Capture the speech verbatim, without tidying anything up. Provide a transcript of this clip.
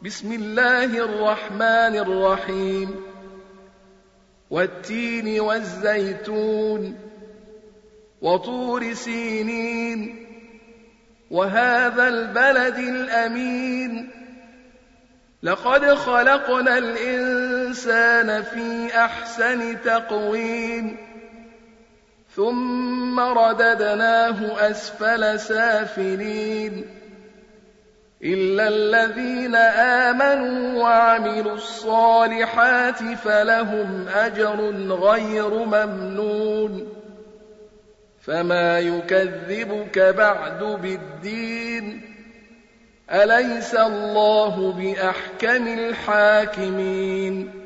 بسم الله الرحمن الرحيم والتين والزيتون وطور سينين وهذا البلد الأمين لقد خلقنا الإنسان في أحسن تقويم ثم رددناه أسفل سافلين إلا الذين آمنوا وعملوا الصالحات فلهم أجر غير ممنون فما يكذبك بعد بالدين أليس الله بأحكم الحاكمين